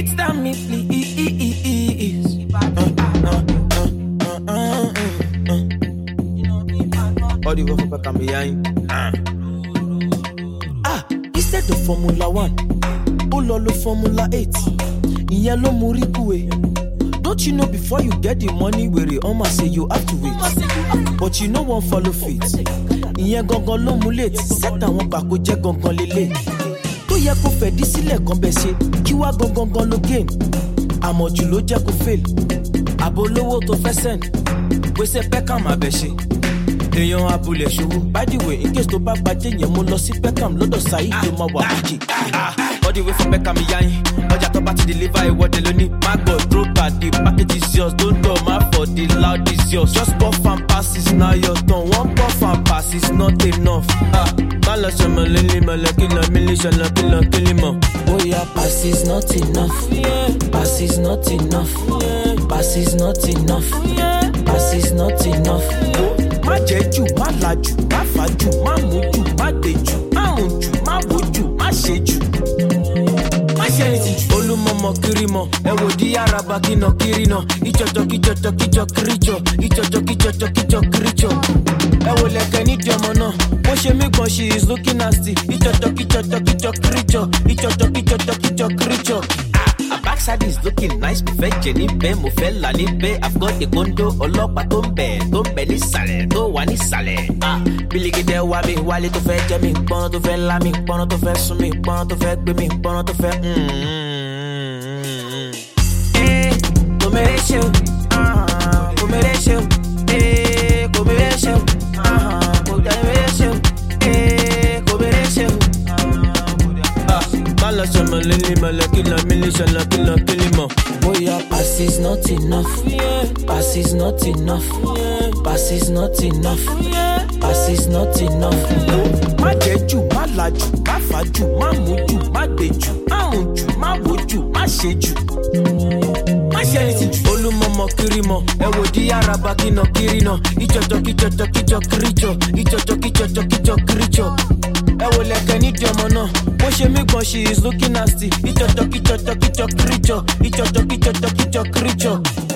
It's time me please. All the way for back and behind. Instead of Formula 1, Ololo Formula 8. Yellow Murikue. Don't you know before you get the money where you almost say you have to wait? But you know one follow fit. Iye gongon lo mulate. Set àwọn bako jẹ́ gongon lele. Tó yẹ kó fẹ́ dí sílẹ̀ kan bẹ́ ṣe. Kí wá gongon lo gain. Àmọ̀jù ló jẹ́ kó fail. Àbò lówó tó fẹ́ send. Gbèsè Beckham abẹ́ ṣe. Èèyàn abúlé ṣòwò. By the way, in case tó bá bàjẹ́ yẹn mo lọ sí Beckham lọ́dọ̀ Saheed ló máa wà bíjì. All the way from Beckham yayin. Ọjà tó bá ti deliver ìwọ́de lónìí. Má gbọ́ drópa, the package is yours. Don't go má for the loud is yours. Just puff and pass is now your turn. One puff and pass is not enough. Má lọ sọmọ lélẹ̀ mọ̀lẹ́ kí lọ mílí ṣọlọ kí lọ kí lè mọ̀. Bóyá pass is not enough. Pass is not enough. Pass is not enough. Pass is not enough. Má jẹ́ jù, má lajú, má fàájú, má mú jù, má dé jù, má hùn jù, má wò jù, má ṣe jù. Olúmọmọ kirimọ, ẹ wò di araba kínà kirina. Ìjọjọ kíjọjọ kíjọ kíríjọ, ìjọjọ kíjọjọ kíjọ kíríjọ. Ẹ wò lẹ̀kẹ̀ nídìí ọmọ náà, bó ṣe mí gan she is looking nasty. Ìjọjọ kíjọjọ kíjọ kíríjọ, ìjọjọ kíjọjọ kíjọ kíríjọ. Her backside is looking nice, mo fẹ́ jẹ níbẹ̀, mo fẹ́ là níbẹ̀. I've got a condo, ọlọ́pàá tó ń bẹ̀ nísàlẹ̀, tó wà nísàlẹ̀. Bílígídé wá mi, wálé tó fẹ́ jẹ mi, pọ́nrán tó fẹ́ lá mi, pọ́nrán tó fẹ́ sún mi, pọ́nrán tó fẹ́ gbé mi, pọ́nrán tó fẹ́. Kò mèrè ṣe o, kò mèrè ṣe o, kò mèrè ṣe o, kò mèrè ṣe o, kò mèrè ṣe o. Má lọ sọmọ lélẹ̀ mọ̀lẹ́ kí lọ mílí ṣọlọ kí lọ kí lè mọ̀. Bóyá pass is not enough. Pass is not enough. Pass is not enough. Pass is not enough. Má jẹ́ jù, má lajú, má fàájú, má mú jù, má dé jù, má hùn jù, má wò jù, má ṣe jù. Má ṣe anything jù. Olúmọmọ kirimọ, ẹ wò di araba kínà kirina. Ìjọjọ kíjọjọ kíjọ kíríjọ, ìjọjọ kíjọjọ kíjọ kíríjọ. Ẹ wò lẹ̀kẹ̀ nídìí ọmọ náà, bó ṣe mí gan she is looking nasty. Ìjọjọ kíjọjọ kíjọ kíríjọ, ìjọjọ kíjọjọ kíjọ kíríjọ.